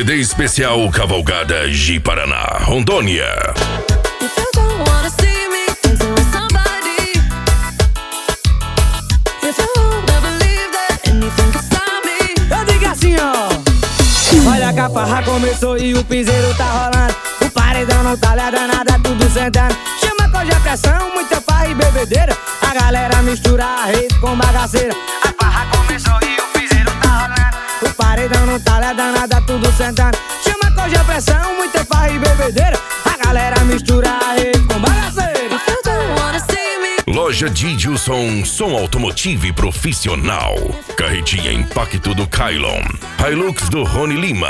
CD especial Cavalgada Ji Paraná, Rondônia. Eu digo assim, ó. Olha que a farra começou e o piseiro tá rolando. O paredão não tá olhada nada, tudo sentando. Chama com a pressão, muita farra e bebedeira. A galera mistura a rede com bagaceira. A farra começou e o piseiro tá rolando. O paredão não tá olhada nada, tudo sentando. Chama com a pressão, muita farra e bebedeira. A galera mistura a rede com bagaceira. Loja Didilson, som automotivo e profissional. Carretinha Impacto do Kylon. Hilux do Rony Lima.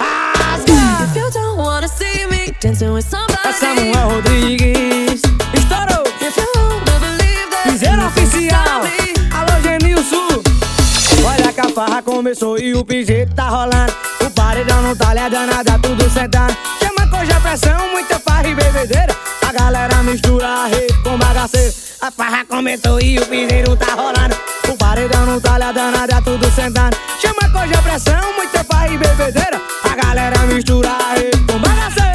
Samuel Rodrigues estourou. Piseiro oficial. Alô, Genilson. Olha que a farra começou e o piseiro tá rolando. O paredão não tá olhada nada, tudo sentando. Chama com a pressão, muita farra e bebedeira. A galera mistura a rede com bagaceiro. A farra começou e o piseiro tá rolando. O paredão não tá olhada nada, tudo sentando. Chama com a pressão, muita farra e bebedeira. A galera mistura a rede com bagaceiro.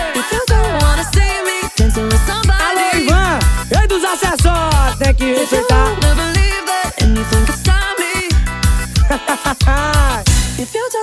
Alô, Ivan, rei dos acessórios, tem que respeitar.